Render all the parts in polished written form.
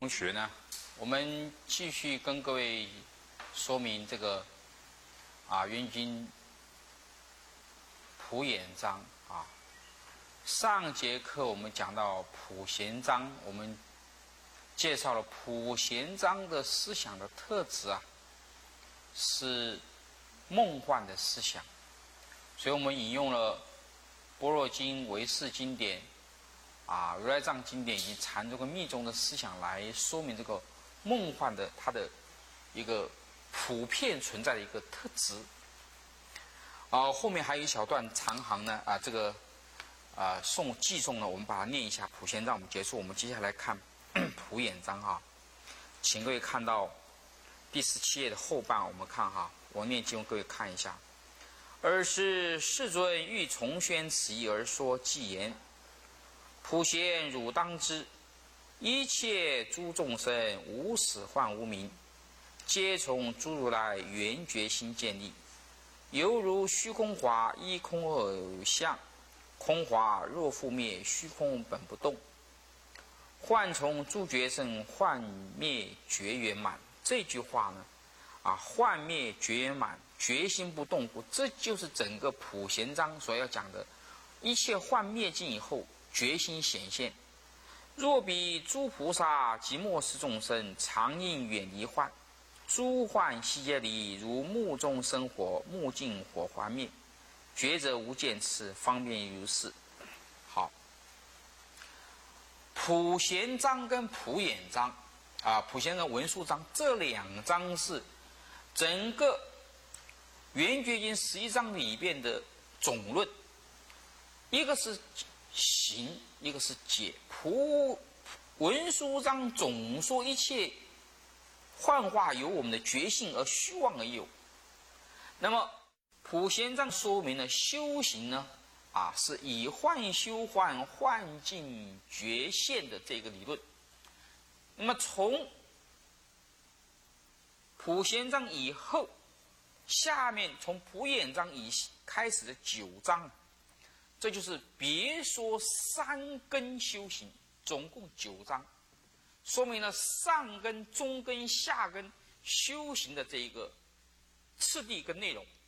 同学呢，我们继续跟各位说明这个元君普衍章啊。上节课我们讲到普贤章，我们介绍了普贤章的思想的特质啊，是梦幻的思想，所以我们引用了般若经、唯识经典如来藏经典以及禅宗跟密宗的思想来说明这个梦幻的它的一个普遍存在的一个特质。后面还有一小段长行呢，寄诵呢，我们把它念一下。普贤章我们结束，我们接下来看普衍章哈。请各位看到第17页的后半，我们看哈，我念经，各位看一下。尔时世尊欲重宣此义而说偈言：普贤汝当知，一切诸众生无始幻无明，皆从诸如来圆觉心建立，犹如虚空华依空而相，空华若复灭，虚空本不动。幻从诸觉生，幻灭觉圆满。这句话呢，幻灭觉圆满，觉心不动故，这就是整个普贤章所要讲的。一切幻灭尽以后，觉心显现。若比诸菩萨及末世众生，常应远离幻，诸幻悉皆离，如木中生火，木尽火还灭，觉者无见此，方便如是。好，普贤章跟普衍章普贤章、文殊章这两章是整个圆觉经11章里边的总论，一个是行，一个是解。文殊章总说一切幻化由我们的觉性而虚妄而有，那么普贤章说明了修行呢是以幻修幻，幻尽觉现的这个理论。那么从普贤章以后，下面从普衍章以开始的9章，这就是别说3根修行，总共9章，说明了上根、中根、下根修行的这一个次第跟内容。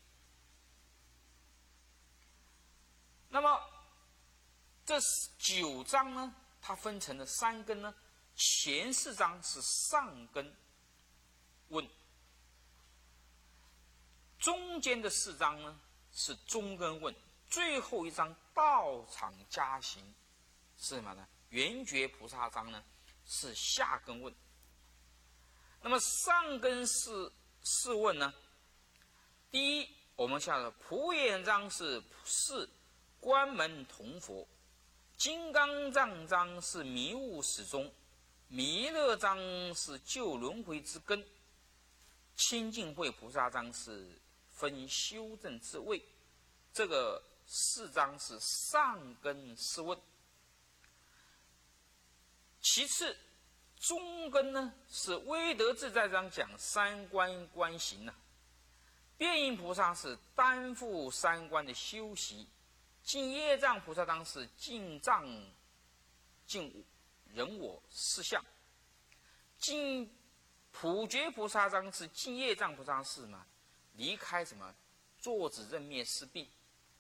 那么这9章呢，它分成了3根呢，前4章是上根问，中间的4章呢是中根问，最后一章道场加行是什么呢？圆觉菩萨章呢是下根问。那么上根是问呢，第一，我们下的普衍章是关门同佛，金刚藏章是迷悟始终，弥勒章是救轮回之根，清净慧菩萨章是分修正之位。这个4章是上根是问。其次，中根呢是威德自在章讲3观观行变应菩萨是担负3观的修习，净业障菩萨章是净障净人我四相，净普觉菩萨章是净业障菩萨章是什么？离开什么？坐止任灭四病。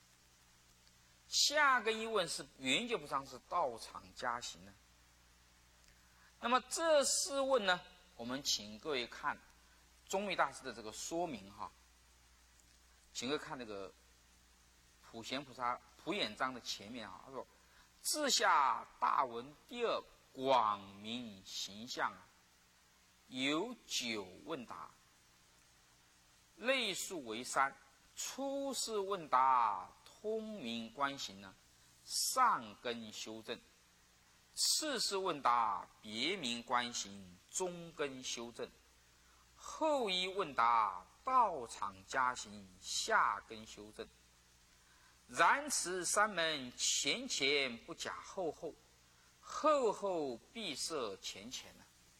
下根一问是圆觉菩萨章是道场加行那么这4问呢，我们请各位看宗密大师的这个说明请各位看这个普衍章的前面他说：自下大文第2广明形象有9问答，类数为3。初世问答通明观行上根修正，次世问答别名观行，中根修正，后一问答道场加行，下根修正。然此3门前前不假后后，后后必摄前前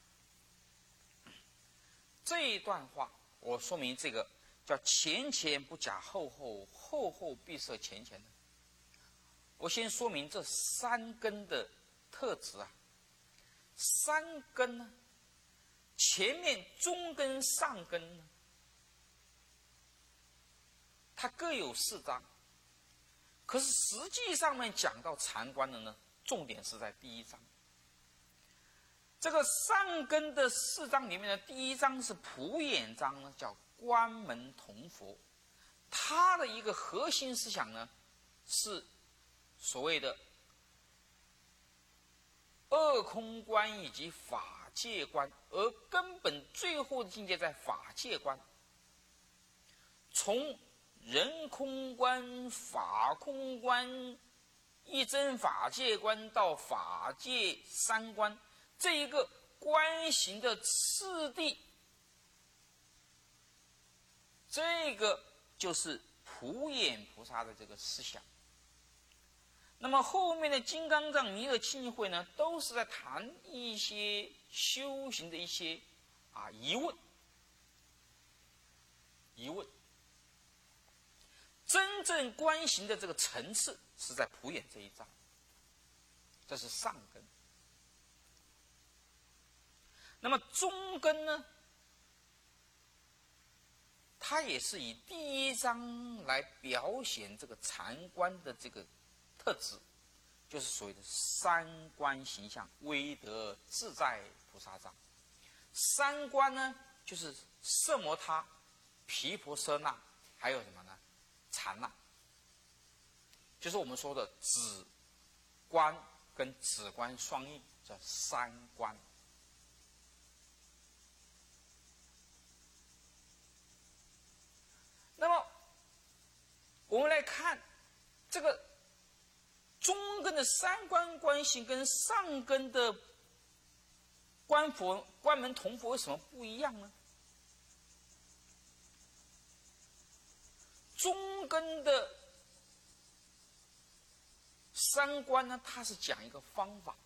这一段话我说明这个叫前前不假后后，后后必摄前前我先说明这3根的特质3根呢前面中根、上根呢，它各有4章，可是实际上面讲到禅观的呢，重点是在第1章。这个上根的4章里面的第1章是普眼章呢，叫关门同佛。它的一个核心思想呢，是所谓的二空观以及法界观，而根本最后的境界在法界观。从人空观、法空观、一真法界观到法界3观，这一个观行的次第，这个就是普眼菩萨的这个思想。那么后面的金刚藏、弥勒清净会呢，都是在谈一些修行的一些疑问。真正观行的这个层次是在普眼这一章，这是上根。那么中根呢，它也是以第1章来表现这个禅观的这个特质，就是所谓的3观形象，威德自在菩萨章。3观呢，就是色摩他、毗婆舍那，还有什么呢？禅那，就是我们说的止观跟止观双印，叫3观。那么我们来看这个中根的3观观行跟上根的关门同佛有什么不一样呢？中根的3观呢，它是讲一个方法，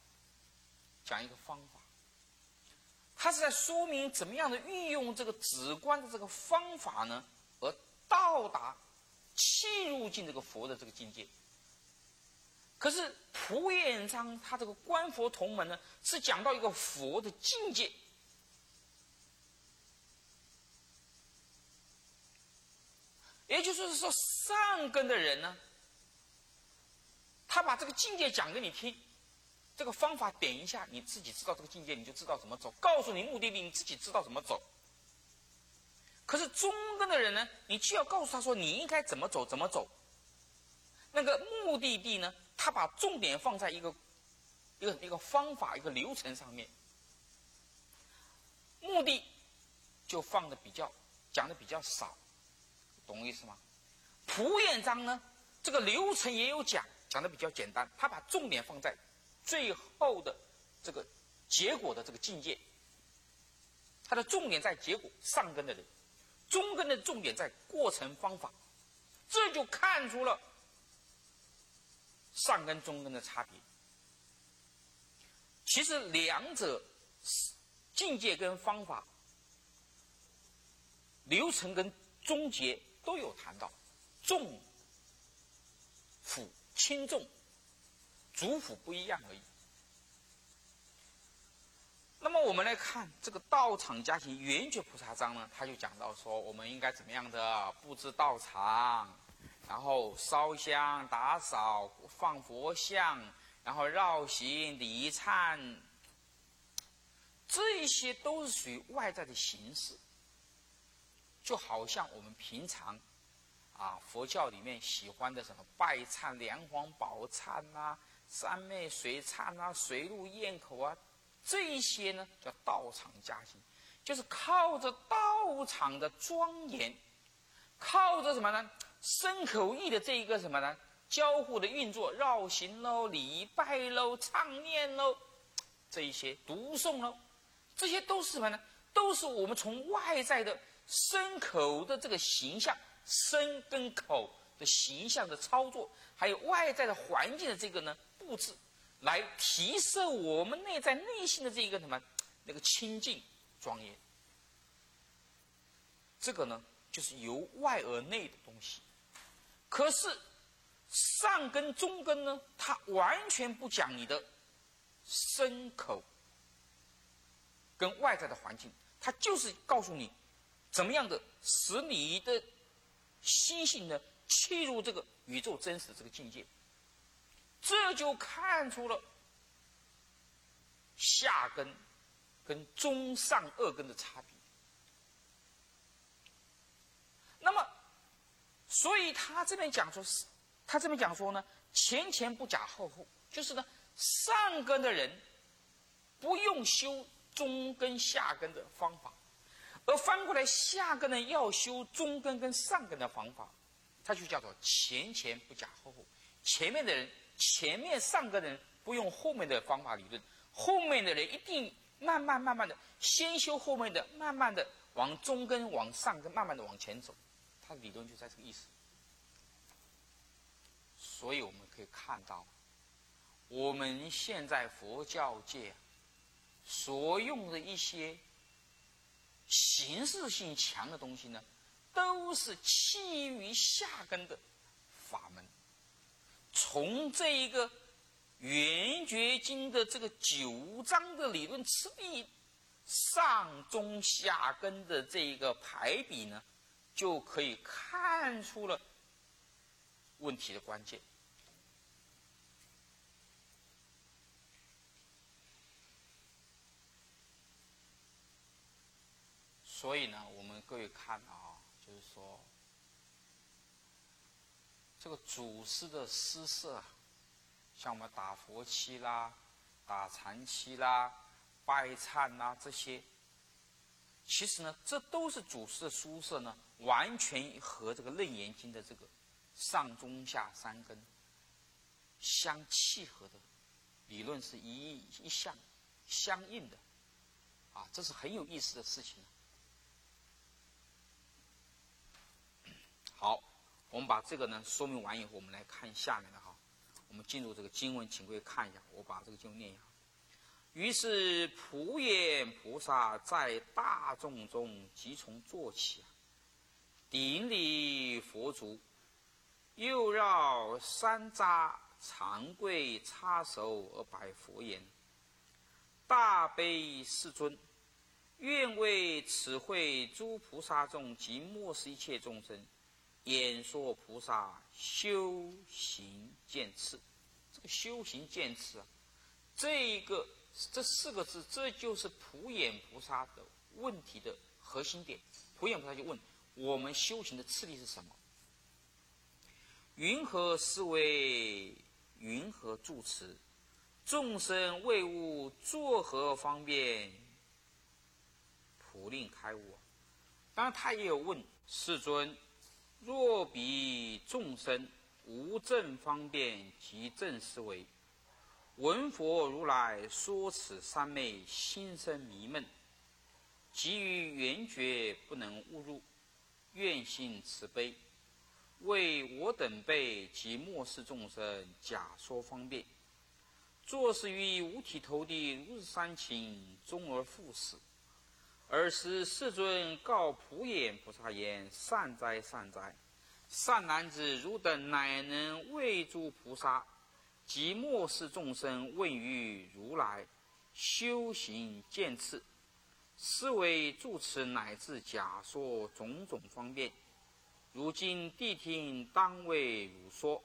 它是在说明怎么样的运用这个止观的这个方法呢，而到达契入进这个佛的这个境界。可是普眼章他这个观佛同门呢，是讲到一个佛的境界。也就是说，上根的人呢，他把这个境界讲给你听，这个方法点一下，你自己知道这个境界，你就知道怎么走；告诉你目的地，你自己知道怎么走。可是中根的人呢，你就要告诉他说你应该怎么走，那个目的地呢，他把重点放在一个方法、一个流程上面，目的就讲的比较少，懂我意思吗？普眼章呢，这个流程也有讲的比较简单，他把重点放在最后的这个结果的这个境界，他的重点在结果。上根的人，中根的重点在过程方法，这就看出了上根中根的差别。其实两者境界跟方法、流程跟终结都有谈到，重辅轻重主辅不一样而已。那么我们来看这个道场加行圆觉菩萨章呢，他就讲到说，我们应该怎么样的布置道场，然后烧香打扫放佛像，然后绕行礼忏，这些都是属于外在的形式。就好像我们平常佛教里面喜欢的什么拜忏、梁皇宝忏三昧水忏水陆咽口这一些呢叫道场加行，就是靠着道场的庄严，靠着什么呢？身口意的这一个什么呢？交互的运作，绕行喽、礼拜喽、唱念喽，这一些读诵喽，这些都是什么呢？都是我们从外在的身口的这个形象，身跟口的形象的操作，还有外在的环境的这个呢布置，来提升我们内在内心的这一个什么那个清净庄严。这个呢就是由外而内的东西。可是上根中根呢，它完全不讲你的身口跟外在的环境，它就是告诉你怎么样的使你的心性呢契入这个宇宙真实的这个境界，这就看出了下根跟中上二根的差别。那么，所以他这边讲说呢，前前不假后后，就是呢，上根的人不用修中根下根的方法，而翻过来下根呢要修中根跟上根的方法，它就叫做前前不假后后。前面的人，前面上根的人不用后面的方法理论，后面的人一定慢慢的先修后面的，慢慢的往中根往上根慢慢的往前走，它的理论就在这个意思。所以我们可以看到，我们现在佛教界所用的一些形式性强的东西呢，都是基于下根的法门。从这一个圆觉经的这个9章的理论次第，上中下根的这一个排比呢，就可以看出了问题的关键。所以呢，我们各位看啊，就是说这个祖师的施设啊，像我们打佛七啦、打禅七啦、拜忏啦这些，其实呢，这都是祖师的书设呢，完全和这个《楞严经》的这个上中下三根相契合的理论是一项相应的啊，这是很有意思的事情。好，我们把这个呢说明完以后，我们来看下面的哈。我们进入这个经文，请各位看一下，我把这个经文念一下。于是普眼菩萨在大众中即从坐起，顶礼佛足，又绕三匝，长跪插手而拜佛言：大悲世尊，愿为此会诸菩萨众及末世一切众生演说菩萨修行见次。这个修行见次啊，这4个字，这就是普眼菩萨的问题的核心点。普眼菩萨就问我们修行的次第是什么？云何思维？云何住持？众生为悟，作何方便？普令开悟。当然，他也有问世尊。若彼众生无正方便及正思维，闻佛如来说此三昧，心生迷闷，急于圆觉不能悟入，愿心慈悲，为我等辈及末世众生假说方便，作是于五体投地如是三情，终而复死。尔时世尊告普眼菩萨言：善哉善哉，善男子，汝等乃能为诸菩萨及末世众生问于如来修行见次，思维住持乃至假说种种方便，如今谛听当为汝说。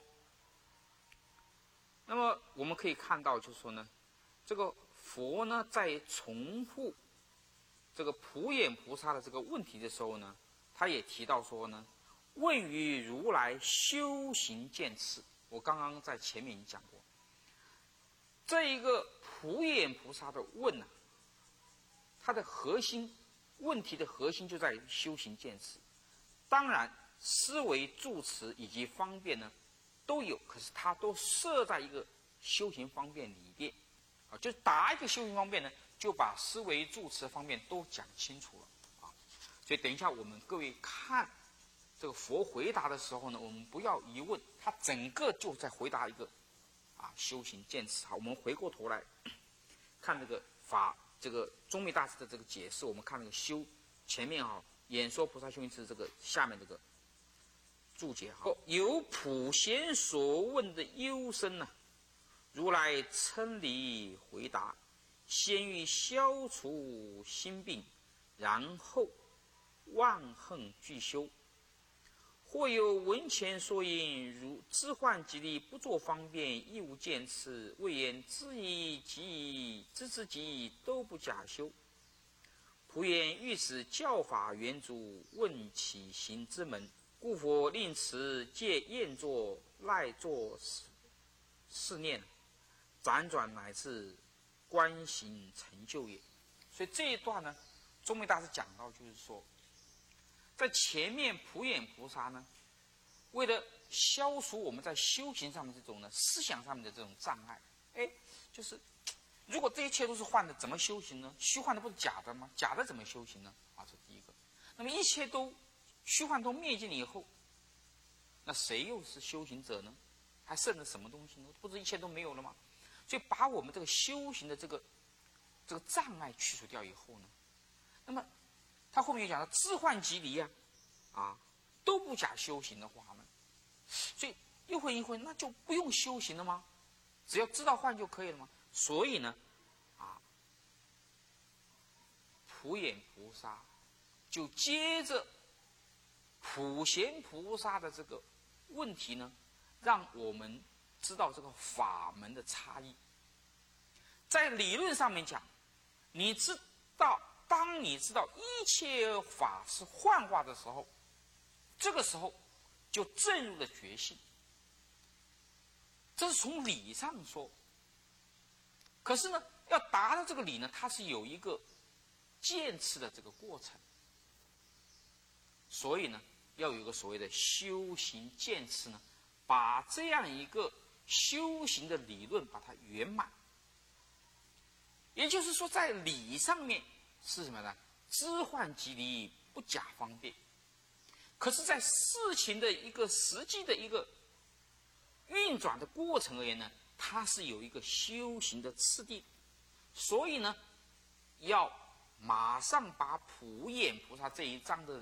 那么我们可以看到，就是说呢，这个佛呢在重复这个普眼菩萨的这个问题的时候呢，他也提到说呢，问于如来修行见次。我刚刚在前面已经讲过，这一个普眼菩萨的问啊，它的核心问题的核心就在于修行见次。当然，思维住持以及方便呢都有，可是它都设在一个修行方便里边啊，就答一个修行方便呢，就把思维住持方面都讲清楚了啊。所以等一下我们各位看这个佛回答的时候呢，我们不要疑问，他整个就在回答一个修行见次。好，我们回过头来看这个这个中密大师的这个解释，我们看那个修前面演说菩萨修行次这个下面这个注解有普贤所问的幽深呢，如来称理回答， 先欲消除心病，然后万恨俱休。或有文前说引，如知患即离，不作方便，亦无见次，谓言知以及知之极都不假修。仆言欲使教法原主，问起行之门，故佛令此借验作赖作试念，辗转乃至观行成就也。所以这一段呢，宗美大师讲到，就是说，在前面普眼菩萨呢，为了消除我们在修行上面这种呢思想上面的这种障碍，就是如果这一切都是幻的，怎么修行呢？虚幻的不是假的吗？假的怎么修行呢？这是第一个。那么一切都虚幻都灭尽了以后，那谁又是修行者呢？还剩了什么东西呢？不是一切都没有了吗？所以把我们这个修行的这个障碍去除掉以后呢，那么他后面又讲到知幻即离都不假修行的话呢，所以又会那就不用修行了吗？只要知道幻就可以了吗？所以呢，普眼菩萨就接着普贤菩萨的这个问题呢，让我们知道这个法门的差异。在理论上面讲，当你知道一切法是幻化的时候，这个时候就证入了觉性，这是从理上说。可是呢，要达到这个理呢，它是有一个渐次的这个过程，所以呢，要有一个所谓的修行渐次呢，把这样一个修行的理论把它圆满。也就是说，在理上面是什么呢？知幻即离，不假方便。可是，在事情的一个实际的一个运转的过程而言呢，它是有一个修行的次第。所以呢，要马上把普眼菩萨这一章的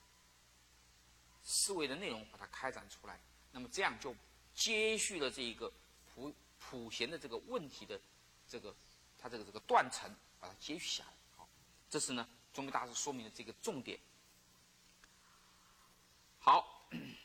思维的内容把它开展出来，那么这样就接续了这一个普贤的这个问题的它这个断层，把它接续下来。好，这是呢宗喀大师说明的这个重点。好，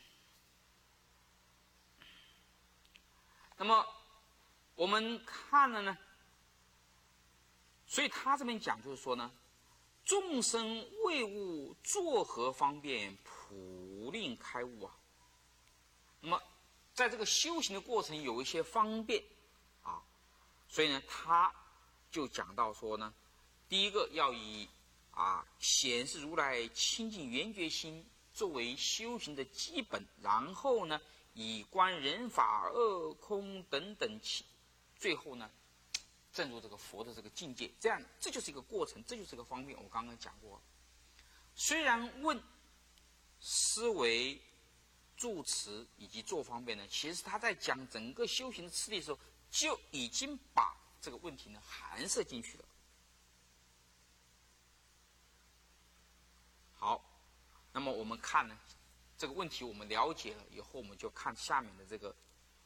那么我们看了呢，所以他这边讲就是说呢，众生为悟作何方便，普令开悟那么在这个修行的过程有一些方便所以呢他就讲到说呢，第一个要以显示如来清净圆觉心作为修行的基本，然后呢以观人法二空等等最后呢正如这个佛的这个境界，这就是一个过程，这就是一个方便。我刚刚讲过，虽然问思维住持以及做方便呢，其实他在讲整个修行的次第的时候，就已经把这个问题呢含摄进去了。好，那么我们看呢这个问题我们了解了以后，我们就看下面的这个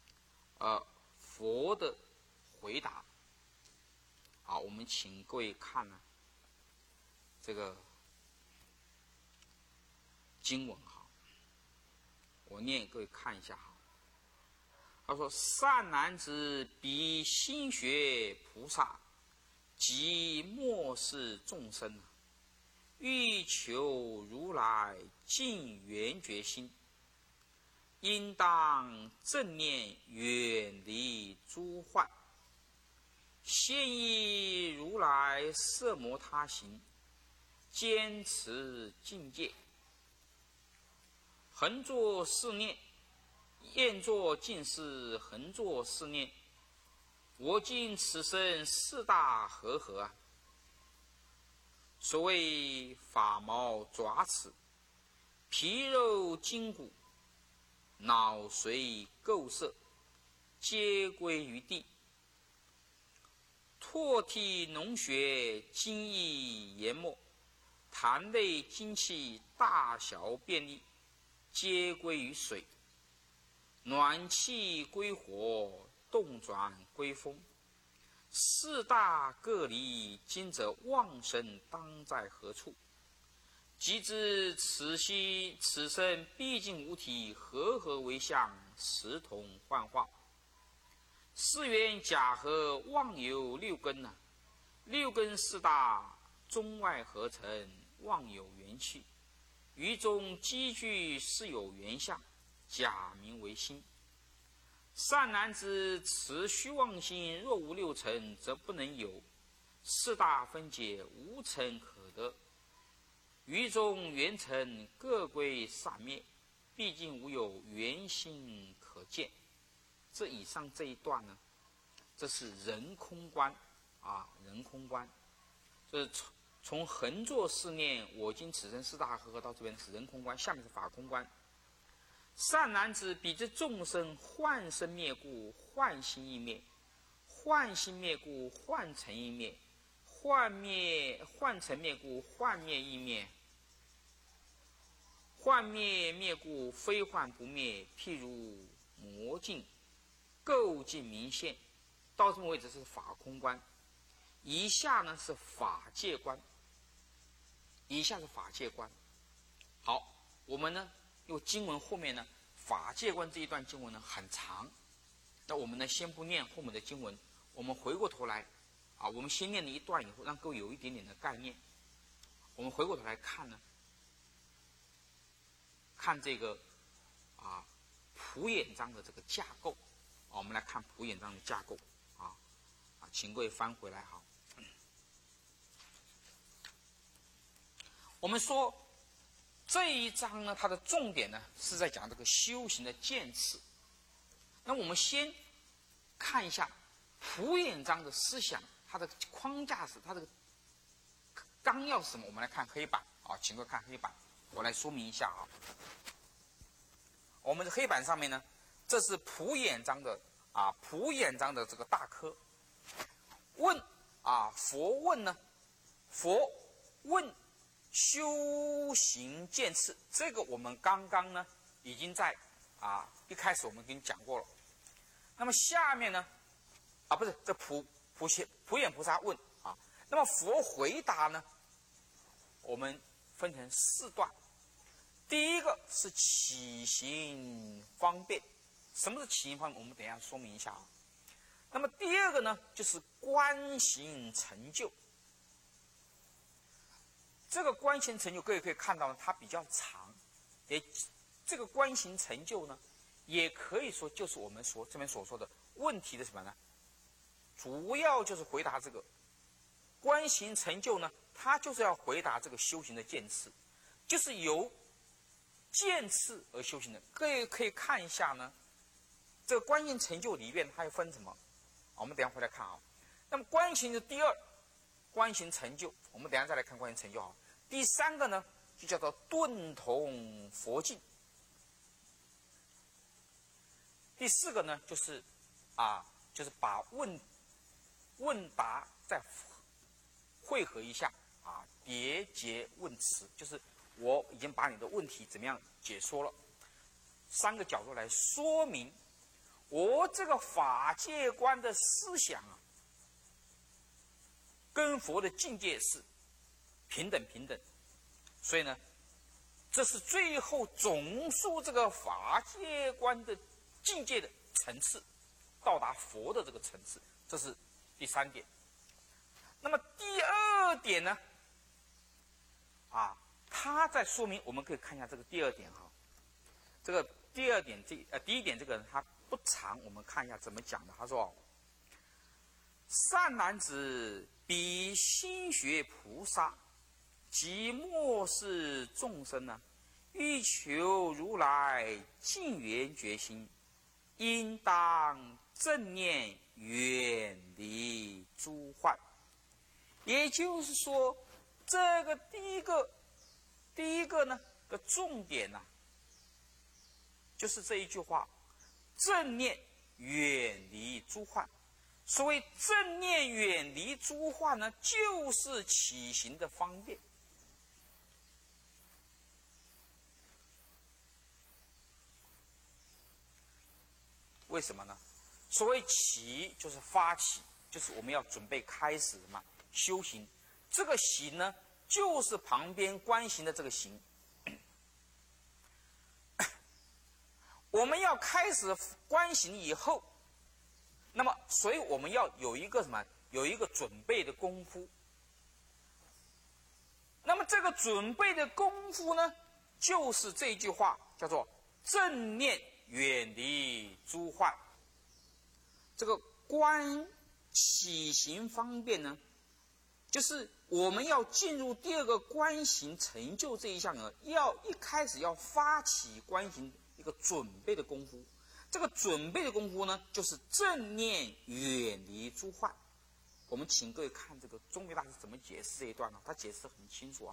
佛的回答。好，我们请各位看呢这个经文我念各位看一下他说：善男子彼心学菩萨，即末世众生，欲求如来净圆觉心，应当正念远离诸幻，先依如来摄摩他行，坚持境界，恒作是念，厌作尽是恒作是念，我今此生四大和合所谓法毛爪齿，皮肉筋骨，脑髓构色，皆归于地。唾涕脓血，精液研末，痰类精气，大小便利，皆归于水。暖气归火，动转归风， 四大各离，今则妄生当在何处？即知此心此身毕竟无体，和为相？实同幻化。是缘假合，妄有六根呐、六根四大，中外合成，妄有元气。于中积聚是有原相，假名为心。善男子，此虚妄心若无六尘，则不能有。四大分解，无尘可得。于中缘尘各归散灭，毕竟无有原心可见。这以上这一段呢，这是人空观啊，人空观。这是从横坐四念，我今此生四大合到这边是人空观，下面是法空观。善男子，彼之众生幻生灭故，幻心亦灭；幻心灭故，幻尘亦灭；幻尘灭故，幻灭亦灭；幻灭灭故，非幻不灭。譬如魔镜，构镜明现。到这么为止是法空观。以下呢是法界观，以下是法界观。好，我们呢因为经文后面呢法界观这一段经文呢很长，那我们呢先不念后面的经文，我们回过头来啊，我们先念了一段以后，让各位有一点点的概念。我们回过头来看呢，看这个啊普眼章的这个架构啊，我们来看普眼章的架构啊，请各位翻回来哈。我们说这一章呢，它的重点呢是在讲这个修行的渐次。那我们先看一下普眼章的思想，它的框架是它的纲要是什么？我们来看黑板啊，请各位看黑板，我来说明一下啊。我们的黑板上面呢，这是普眼章的这个大科。问啊，佛问呢，佛问修行渐次，这个我们刚刚呢已经在一开始我们跟你讲过了。那么下面呢不是这普眼菩萨问啊，那么佛回答呢，我们分成四段。第一个是起行方便，什么是起行方便？我们等一下说明一下啊。那么第二个呢，就是观行成就。这个观行成就，各位可以看到呢，它比较长。这个观行成就呢，也可以说就是我们这边所说的问题的什么呢？主要就是回答这个观行成就呢，它就是要回答这个修行的渐次，就是由渐次而修行的。各位可以看一下呢，这个观行成就里面它又分什么？我们等一下回来看啊。那么观行的第二，观行成就，我们等一下再来看观行成就啊。第三个呢，就叫做顿同佛境。第四个呢，就是把问答再汇合一下啊，叠结问辞，就是我已经把你的问题怎么样解说了，三个角度来说明我这个法界观的思想啊，跟佛的境界是平等，所以呢，这是最后总数这个法界观的境界的层次，到达佛的这个层次，这是第三点。那么第二点呢，它在说明，我们可以看一下这个第二点哈。这个第二点，第一点这个人他不长，我们看一下怎么讲的。他说：“善男子，彼心学菩萨，即末世众生呢，欲求如来净圆觉心，应当正念远离诸幻。”也就是说，这个第一个呢的重点呢，就是这一句话：正念远离诸幻。所谓正念远离诸幻呢，就是起行的方便。为什么呢？所谓起就是发起， 就是我们要准备开始什么修行。这个行呢，就是旁边观行的这个行。我们要开始观行以后，那么所以我们要有一个什么？有一个准备的功夫。那么这个准备的功夫呢，就是这句话叫做正念远离诸患。这个观起行方便呢，就是我们要进入第二个观行成就这一项呢，要一开始要发起观行一个准备的功夫。这个准备的功夫呢，就是正念远离诸患。我们请各位看这个中岳大师怎么解释这一段呢？他解释很清楚啊。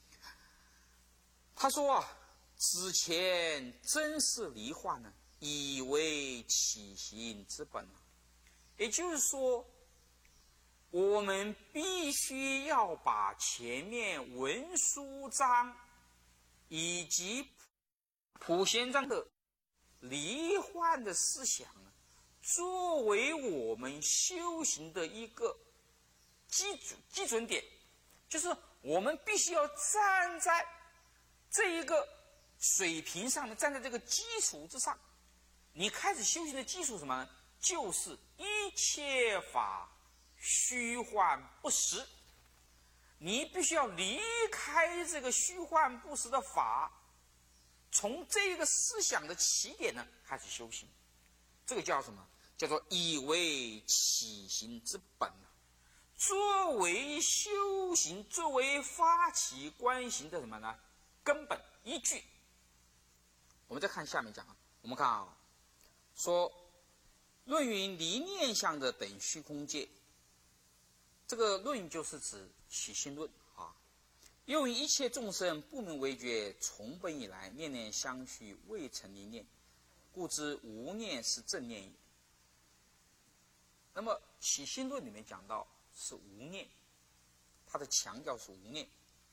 他说啊，此前真是离患呢，以为起行之本。也就是说，我们必须要把前面文殊章以及普贤章的离患的思想呢，作为我们修行的一个基准点，就是我们必须要站在这一个水平上面，站在这个基础之上。你开始修行的基础是什么呢？就是一切法虚幻不实。你必须要离开这个虚幻不实的法，从这个思想的起点呢开始修行。这个叫什么？叫做以为起行之本。作为修行，作为发起观行的什么呢？根本依据。我们再看下面讲，我们看啊，说论云离念相的等虚空界，这个论就是指起心论啊。又云一切众生不明为觉，从本以来念念相续，未曾离念，故知无念是正念也。那么起心论里面讲到是无念，它的强调是无念。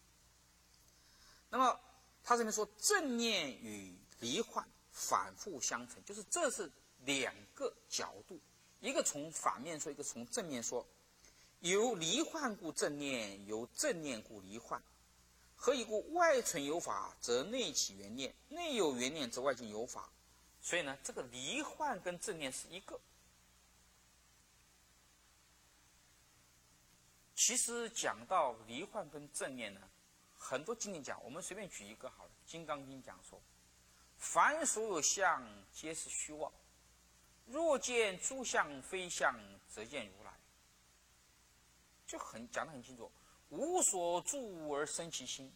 那么他这边说正念与离患反复相成，就是这是两个角度，一个从反面说，一个从正面说。由离患故正念，由正念故离患。何以故？外存有法，则内起缘念；内有缘念，则外境有法。所以呢，这个离患跟正念是一个。其实讲到离患跟正念呢，很多经典讲，我们随便举一个好了，《金刚经》讲说，凡所有相，皆是虚妄。若见诸相非相，则见如来。就讲得很清楚，无所住而生其心。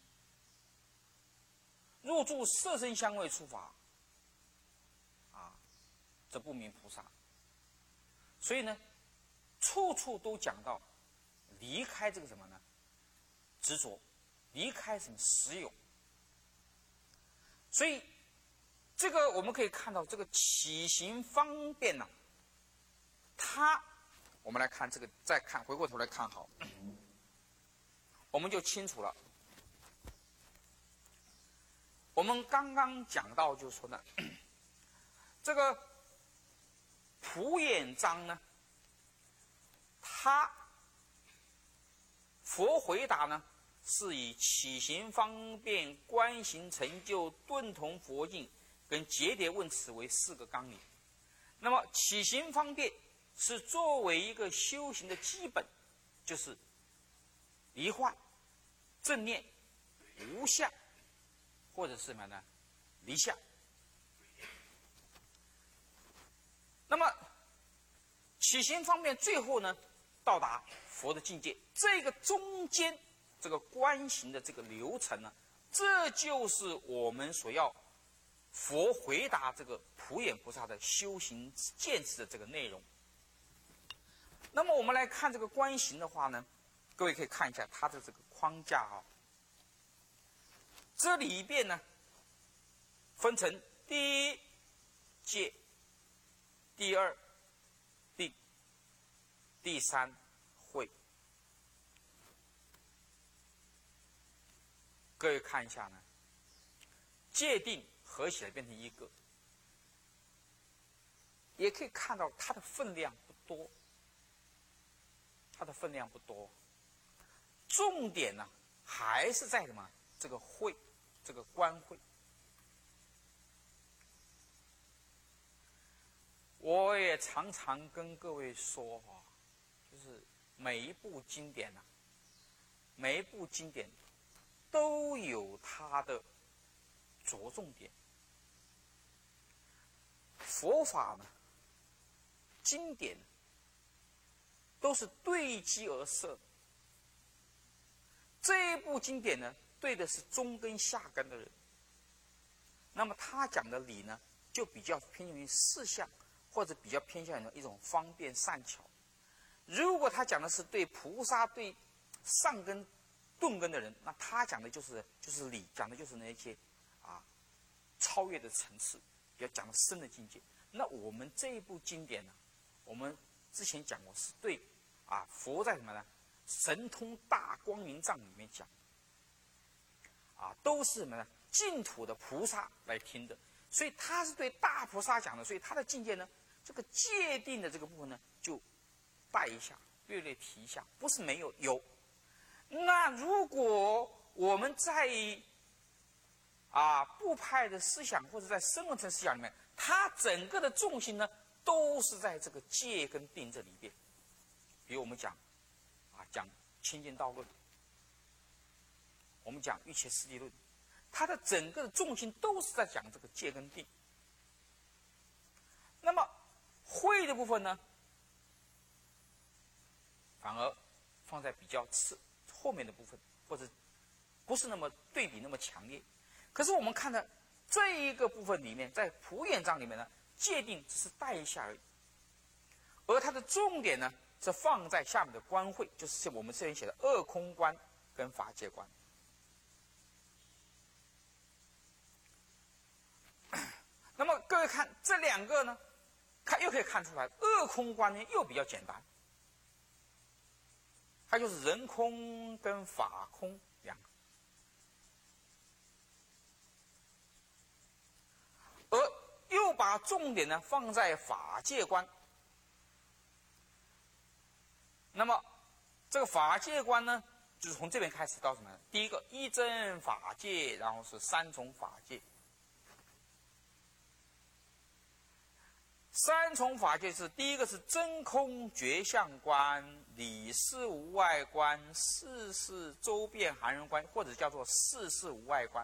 若住色声香味触法，则不明菩萨。所以呢，处处都讲到离开这个什么呢？执着，离开什么实有。所以这个我们可以看到，这个起行方便呢，我们来看这个，再看回过头来看好，我们就清楚了。我们刚刚讲到，就是说呢，这个普眼章呢，佛回答呢，是以起行方便、观行成就、顿同佛境跟结叠问词为4个纲领。那么起行方便是作为一个修行的基本，就是离患、正念、无相，或者是什么呢？离相。那么起行方面，最后呢，到达佛的境界。这个中间这个观行的这个流程呢，这就是我们所要佛回答这个普眼菩萨的修行见识的这个内容。那么我们来看这个观行的话呢，各位可以看一下它的这个框架啊。这里边呢，分成第一戒、第二定、第三慧。各位看一下呢，戒定合起来变成一个，也可以看到它的分量不多。 它的分量不多。重点呢，还是在什么？这个会，这个观会。我也常常跟各位说啊，就是每一部经典啊，每一部经典都有它的着重点。佛法呢，经典都是对机而设。这一部经典呢，对的是中根下根的人。那么他讲的理呢，就比较偏向于事项，或者比较偏向于一种方便善巧。如果他讲的是对菩萨、对上根、顿根的人，那他讲的就是理，讲的就是那些超越的层次，比较讲的深的境界。那我们这一部经典呢，我们之前讲过，是对佛在什么呢？神通大光明藏里面讲都是什么呢？净土的菩萨来听的，所以他是对大菩萨讲的，所以他的境界呢，这个界定的这个部分呢，就带一下，略略提一下，不是没有，有。那如果我们在部派的思想或者在深文层思想里面，它整个的重心呢，都是在这个戒跟定这里边。比如我们讲清净道论，我们讲瑜伽师地论，它的整个的重心都是在讲这个戒跟定。那么慧的部分呢，反而放在比较后面的部分，或者不是那么对比那么强烈。可是我们看到这一个部分里面，在普眼藏里面呢，戒定只是带一下而已，而它的重点呢，是放在下面的观慧，就是我们这边写的二空观跟法界观。那么各位看这两个呢，又可以看出来，二空观呢又比较简单，它就是人空跟法空两个。而又把重点呢放在法界观。那么这个法界观呢，就是从这边开始到什么呢？第一个一真法界，然后是三重法界。三重法界是第一个是真空觉相观、理事无碍观、事事周遍含容观，或者叫做事事无碍观。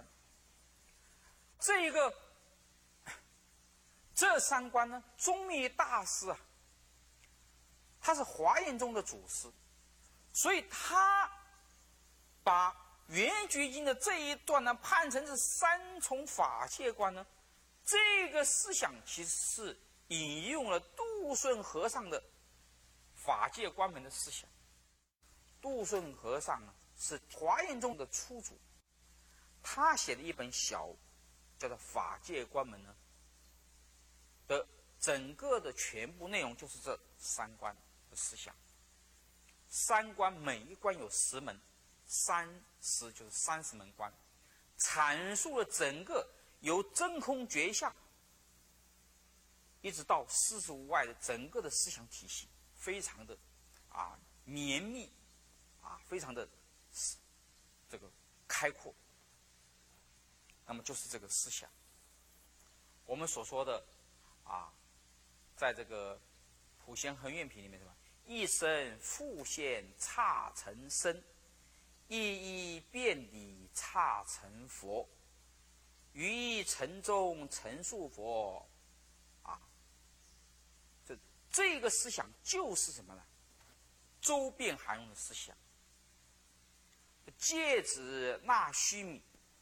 这三观呢，宗密大师他是华严宗的祖师，所以他把圆觉经的这一段呢判成是三重法界观呢，这个思想其实是引用了杜顺和尚的法界观门的思想。杜顺和尚呢是华严宗的初祖，他写的一本小叫做《法界观门》呢的整个的全部内容就是这三观的思想。三观每一关有10门，30就是30门观，阐述了整个由真空觉相一直到事事无碍的整个的思想体系，非常的绵密非常的这个开阔。那么就是这个思想，我们所说的在这个普贤恒愿品里面什么？一生复现刹成身，一一遍理刹成佛，于一尘中成数佛。这个思想就是什么呢？周遍含容的思想。戒指纳须弥，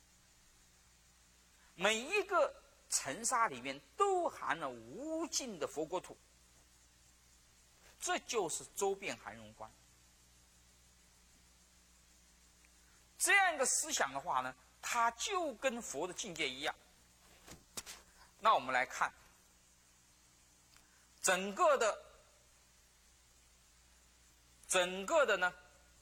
每一个尘沙里面都含了无尽的佛国土，这就是周遍含容观。这样一个思想的话呢，它就跟佛的境界一样。那我们来看整个的呢，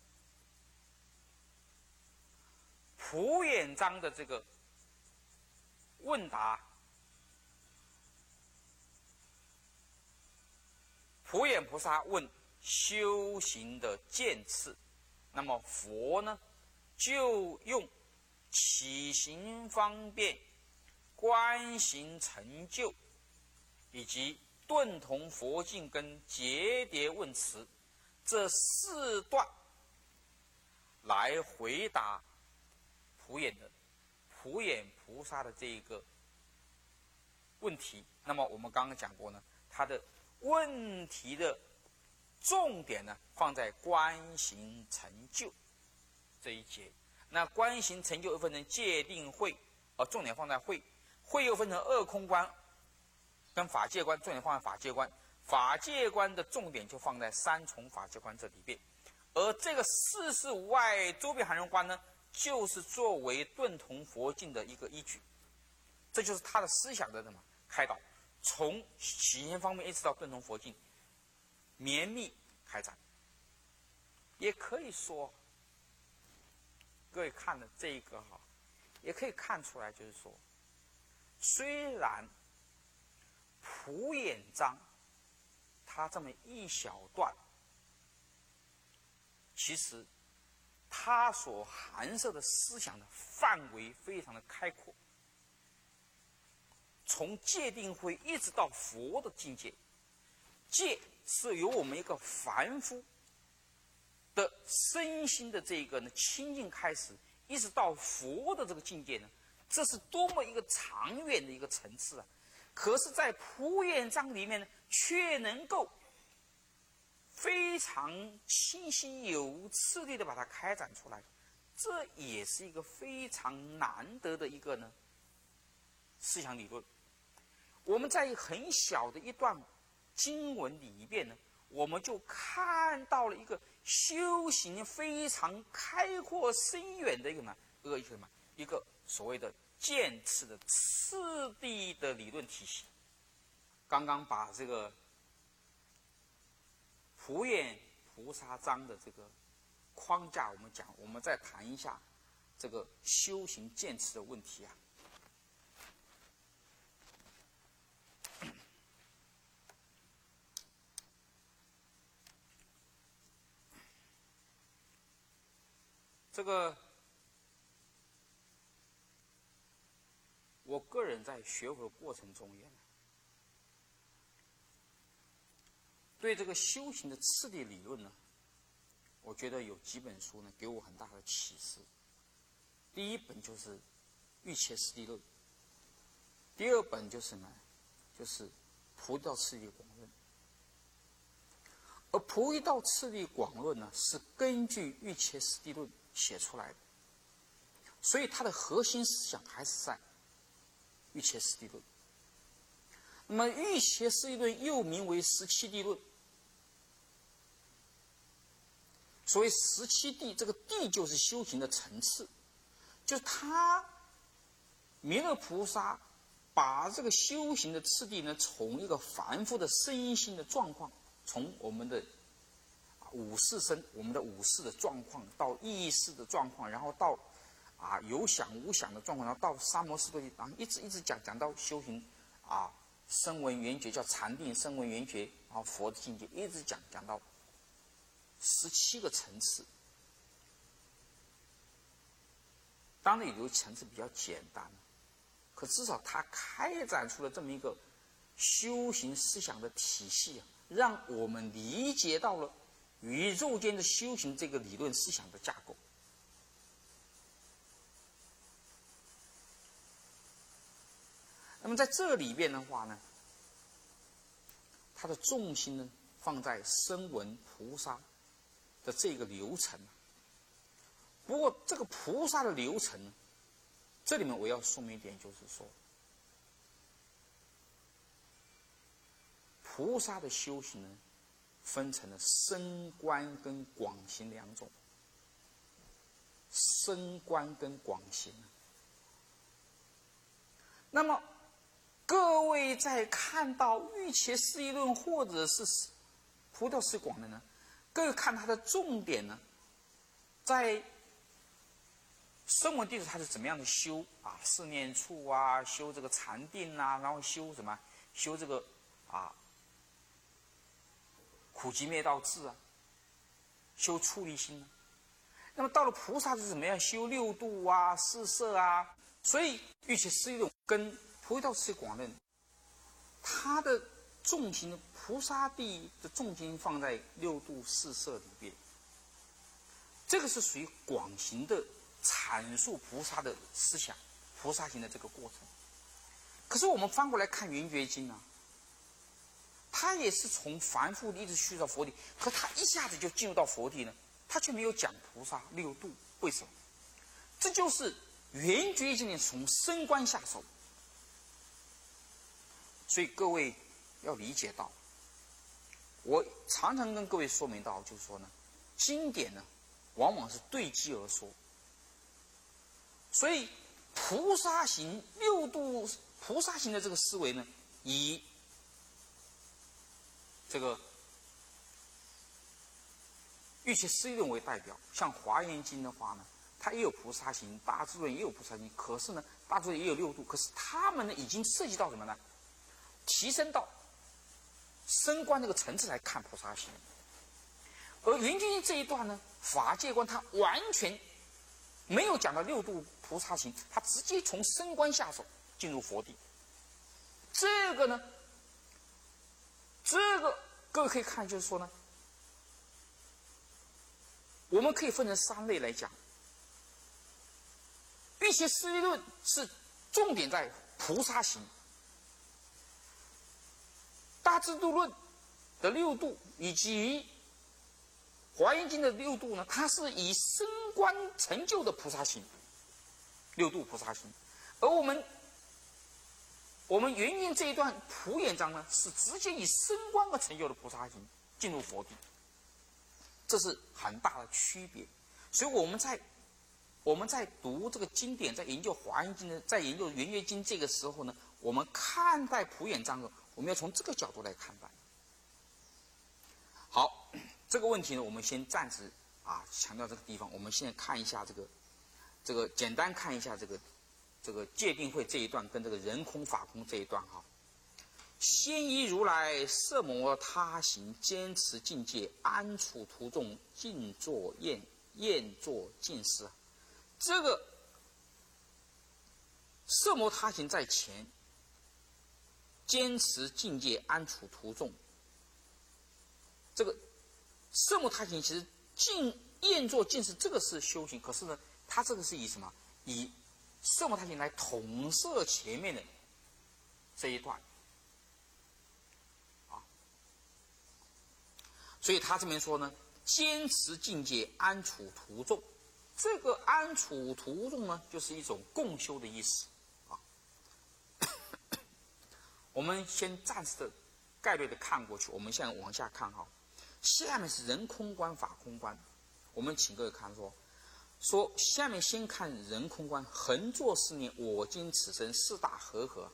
普眼章的这个问答，普眼菩萨问修行的渐次。那么佛呢，就用起行方便、观行成就，以及顿同佛境跟结叠问辞这4段来回答普眼菩萨的这一个问题。那么我们刚刚讲过呢，他的问题的重点呢放在观行成就这一节。那观行成就又分成戒定慧，重点放在慧，慧又分成二空观跟法界观，重点放在法界观，法界观的重点就放在3重法界观这里边。而这个世事无碍周遍含容观呢，就是作为顿同佛境的一个依据。这就是他的思想的什么开导，从起行方面一直到顿同佛境绵密开展。也可以说，各位看了这个也可以看出来，就是说，虽然普眼章它这么一小段，其实它所含摄的思想的范围非常的开阔，从戒定慧一直到佛的境界。戒是由我们一个凡夫的身心的这个呢清净开始，一直到佛的这个境界呢，这是多么一个长远的一个层次啊！可是，在普眼章里面呢，却能够非常清晰有次第的把它开展出来，这也是一个非常难得的一个呢思想理论。我们在很小的一段经文里边呢，我们就看到了一个修行非常开阔深远的一个所谓的渐次的次第的理论体系。刚刚把这个普眼菩萨章的这个框架我们讲，我们再谈一下这个修行渐次的问题啊。这个我个人在学佛的过程中也对这个修行的次第理论呢，我觉得有几本书呢给我很大的启示。第一本就是《瑜伽师地论》，第二本就是《菩提道次第广论》。而《菩提道次第广论》呢，是根据《瑜伽师地论》写出来的，所以它的核心思想还是在瑜伽师地论。那么瑜伽师地论又名为17地论。所谓17地，这个地就是修行的层次，就是他弥勒菩萨把这个修行的次第呢，从一个凡夫的身心的状况，从我们的五识身，我们的五识的状况，到意识的状况，然后到有想无想的状况，然后到三摩识多，然后一直讲到修行声闻缘觉，叫禅定声闻缘觉，然后佛的境界，一直讲到17个层次。当然有的层次比较简单，可至少它开展出了这么一个修行思想的体系让我们理解到了宇宙间的修行这个理论思想的架构。那么在这里边的话呢，它的重心呢放在声闻菩萨的这个流程。不过这个菩萨的流程呢，这里面我要说明一点，就是说菩萨的修行呢分成了深观跟广行2种。深观跟广行，那么各位在看到瑜伽师地论或者是菩提道次第广论呢，各位看它的重点呢，在声闻弟子他是怎么样的修四念处修这个禅定然后修什么，修这个苦集灭道智啊，修出离心啊。那么到了菩萨是怎么样？修六度啊、四摄啊。所以欲切思议论跟菩提道次第广论，它的重心，菩萨地的重心放在六度四摄里边。这个是属于广行的阐述菩萨的思想、菩萨行的这个过程。可是我们翻过来看《圆觉经》啊，它也是从凡夫一直续到佛地，可它一下子就进入到佛地呢，它却没有讲菩萨六度，为什么？这就是《圆觉经》里从升观下手。所以各位要理解到，我常常跟各位说明到，就是说呢，经典呢往往是对机而说。所以菩萨行六度菩萨行的这个思维呢，以这个欲切思议论为代表。像华严经的话呢，它也有菩萨行，大智论也有菩萨行，可是呢，大智论也有六度，可是他们呢已经涉及到什么呢？提升到升观这个层次来看菩萨行。而圆觉经这一段呢，法界观它完全没有讲到六度菩萨行，它直接从升观下手进入佛地。这个呢，各位可以看，就是说呢，我们可以分成三类来讲。欲切思议论是重点在菩萨行，大智度论的六度以及华严经的六度呢，它是以升观成就的菩萨行，六度菩萨行。而我们圆觉这一段普眼章呢，是直接以升观而成就的菩萨行进入佛地，这是很大的区别。所以我们在读这个经典，在研究华严经的，在研究圆觉经这个时候呢，我们看待普眼章的，我们要从这个角度来看待。好，这个问题呢，我们先暂时强调这个地方。我们现在看一下这个简单看一下这个戒定慧这一段跟这个人空法空这一段哈。先依如来摄摩他行，坚持境界，安处途众，静坐厌作静思。这个摄摩他行在前，坚持境界，安处途众。这个摄摩他行其实厌作静思，这个是修行，可是呢，它这个是以什么？以摄摩他行来统摄前面的这一段啊。所以他这边说呢，坚持境界，安处途众。这个安处途众呢，就是一种共修的意思啊。我们先暂时的概略的看过去，我们现在往下看哈。下面是人空观、法空观。我们请各位看说下面先看人空观，横坐思念，我今此生四大和合，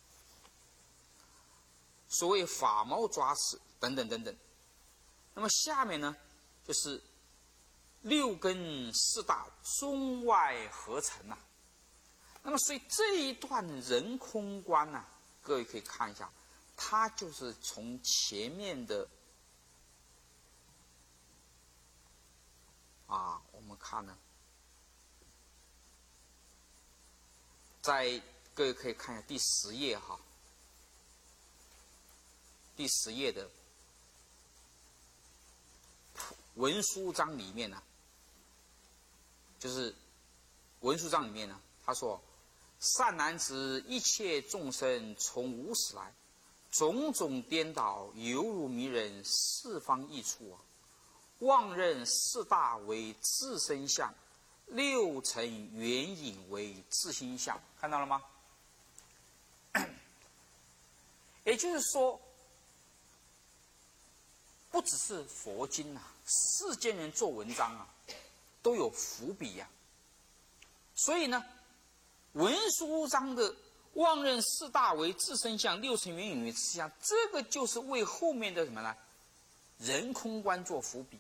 所谓法毛抓齿等等等等。那么下面呢，就是六根四大中外合成啊。那么所以这一段人空观啊，各位可以看一下，它就是从前面的我们看呢，在各位可以看一下第10页哈，第10页的文殊章里面呢，就是文殊章里面呢，他说：善男子，一切众生从无始来，种种颠倒，犹如迷人，四方益处啊！妄认四大为自身相，六尘缘影为自心相。看到了吗？也就是说，不只是佛经啊，世间人做文章啊，都有伏笔啊。所以呢，文殊章的妄认四大为自身相，六尘缘影为自心相，这个就是为后面的什么呢？人空观做伏笔。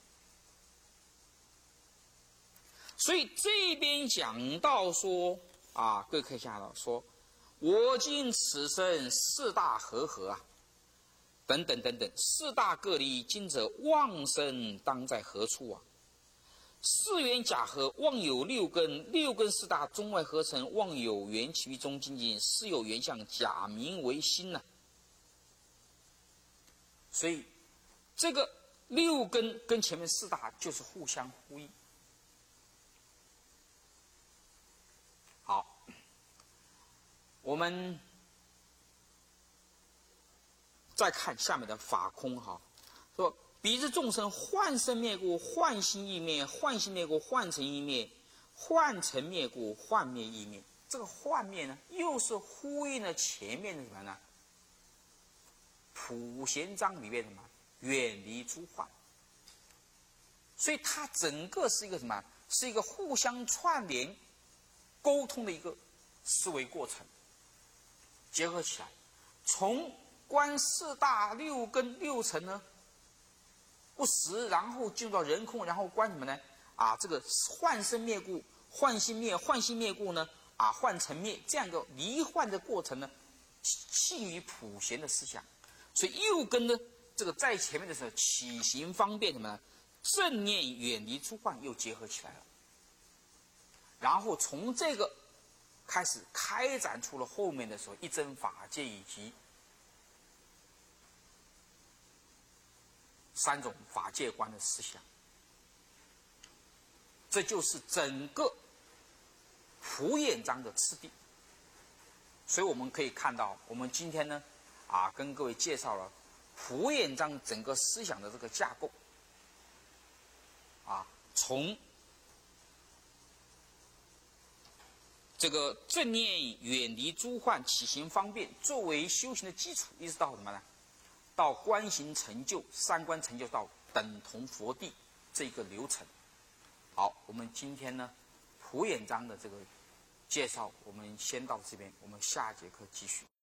所以这边讲到说各位可以看一下了，说我今此生四大和合啊，这个就是为后面的什么呢？人空观做伏笔。所以这边讲到说各位可以看一下了，说我今此生四大和合啊，这个就是为后面的什么呢？人空观做伏笔。所以这边讲到说各位可以看一下了，说我今此生四大和合啊，这个就是为后面的什么呢？人空观做伏笔。 等等等等，四大各离，今者妄生当在何处啊？四缘假合，妄有六根，六根四大中外合成，妄有缘起于中精进，是有缘相，假名为心呐、所以这个六根跟前面四大就是互相呼应。好，我们再看下面的法空哈，说彼之众生幻生灭故，幻心亦灭；幻心灭故，幻成亦灭；幻成灭故，幻灭亦灭。这个幻灭呢，又是呼应了前面的什么呢？普贤章里面的什么？远离诸幻。所以它整个是一个什么？是一个互相串联、沟通的一个思维过程，结合起来，从观四大六根六尘呢不实，然后进入到人空，然后观什么呢？这个幻生灭故，幻心灭，幻心灭故呢？幻成灭，这样一个离幻的过程呢，系于普贤的思想。所以又跟呢这个在前面的时候起行方便什么呢？正念远离诸幻又结合起来了，然后从这个开始开展出了后面的时候一真法界以及三种法界观的思想。这就是整个普眼章的次第。所以我们可以看到，我们今天呢跟各位介绍了普眼章整个思想的这个架构从这个正念远离诸幻起行方便作为修行的基础，一直到什么呢？到观行成就，三观成就到等同佛地这个流程。好，我们今天呢普眼章的这个介绍我们先到这边，我们下节课继续。